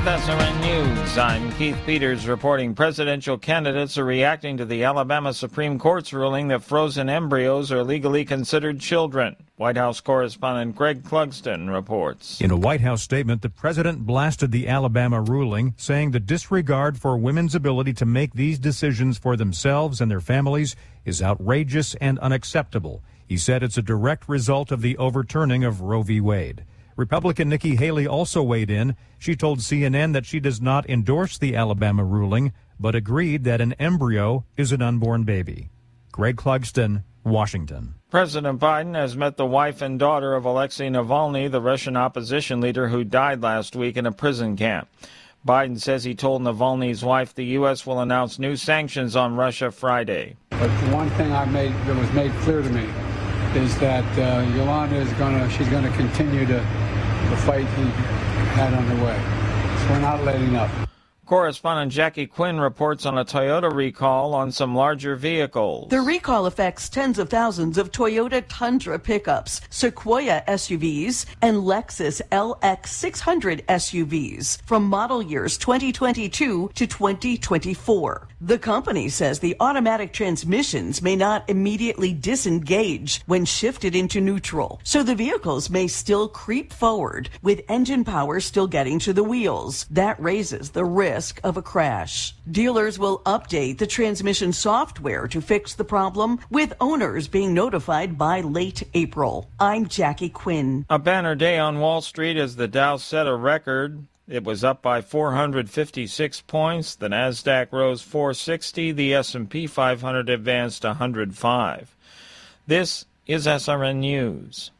SRN News, I'm Keith Peters reporting presidential candidates are reacting to the Alabama Supreme Court's ruling that frozen embryos are legally considered children. White House correspondent Greg Clugston reports. In a White House statement, the president blasted the Alabama ruling, saying the disregard for women's ability to make these decisions for themselves and their families is outrageous and unacceptable. He said it's a direct result of the overturning of Roe v. Wade. Republican Nikki Haley also weighed in. She told CNN that she does not endorse the Alabama ruling, but agreed that an embryo is an unborn baby. Greg Clugston, Washington. President Biden has met the wife and daughter of Alexei Navalny, the Russian opposition leader who died last week in a prison camp. Biden says he told Navalny's wife the U.S. will announce new sanctions on Russia Friday. But the one thing that was made clear to me is that Yolanda is going to continue the fight he had underway. So we're not letting up. Correspondent Jackie Quinn reports on a Toyota recall on some larger vehicles. The recall affects tens of thousands of Toyota Tundra pickups, Sequoia SUVs, and Lexus LX600 SUVs from model years 2022 to 2024. The company says the automatic transmissions may not immediately disengage when shifted into neutral, so the vehicles may still creep forward with engine power still getting to the wheels. That raises the risk of a crash. Dealers will update the transmission software to fix the problem, with owners being notified by late April. I'm Jackie Quinn. A banner day on Wall Street as the Dow set a record. It was up by 456 points. The Nasdaq rose 460. The S&P 500 advanced 105. This is SRN News.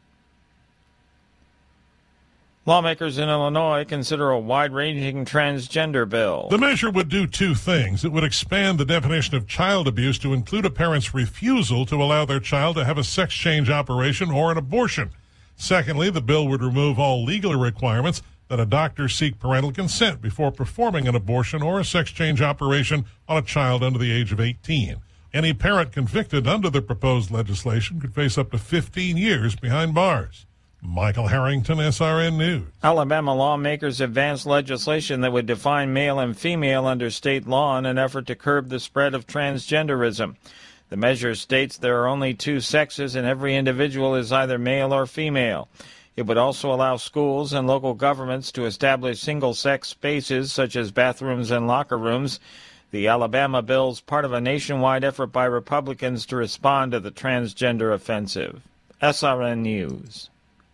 Lawmakers in Illinois consider a wide-ranging transgender bill. The measure would do two things. It would expand the definition of child abuse to include a parent's refusal to allow their child to have a sex change operation or an abortion. Secondly, the bill would remove all legal requirements that a doctor seek parental consent before performing an abortion or a sex change operation on a child under the age of 18. Any parent convicted under the proposed legislation could face up to 15 years behind bars. Michael Harrington, SRN News. Alabama lawmakers advanced legislation that would define male and female under state law in an effort to curb the spread of transgenderism. The measure states there are only two sexes and every individual is either male or female. It would also allow schools and local governments to establish single-sex spaces such as bathrooms and locker rooms. The Alabama bill is part of a nationwide effort by Republicans to respond to the transgender offensive. SRN News.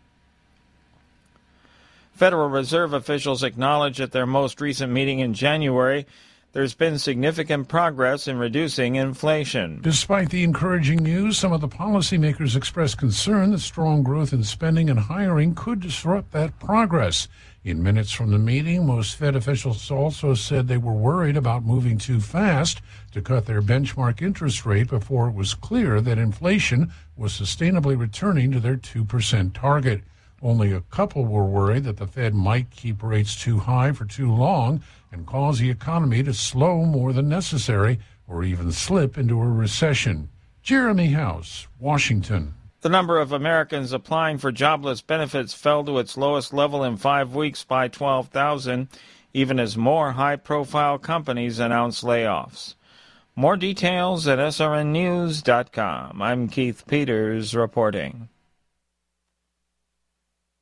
Federal Reserve officials acknowledge at their most recent meeting in January there's been significant progress in reducing inflation. Despite the encouraging news, some of the policymakers expressed concern that strong growth in spending and hiring could disrupt that progress. In minutes from the meeting, most Fed officials also said they were worried about moving too fast to cut their benchmark interest rate before it was clear that inflation was sustainably returning to their 2% target. Only a couple were worried that the Fed might keep rates too high for too long and cause the economy to slow more than necessary or even slip into a recession. Jeremy House, Washington. The number of Americans applying for jobless benefits fell to its lowest level in 5 weeks by 12,000, even as more high-profile companies announced layoffs. More details at srnnews.com. I'm Keith Peters reporting.